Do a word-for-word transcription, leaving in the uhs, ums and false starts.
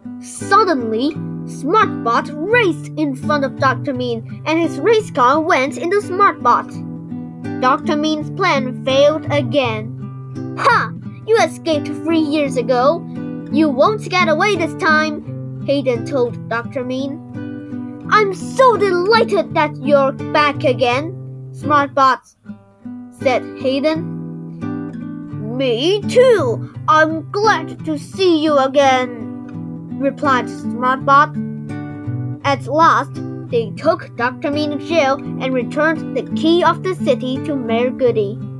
Suddenly, Smartbot raced in front of Doctor Mean and his race car went into Smartbot. Doctor Mean's plan failed again. Ha! You escaped three years ago. You won't get away this time, Hayden told Doctor Mean. I'm so delighted that you're back again, Smartbot, said Hayden. Me too. I'm glad to see you again, replied Smartbot. At last, they took Doctor Mean to jail and returned the key of the city to Mayor Goody.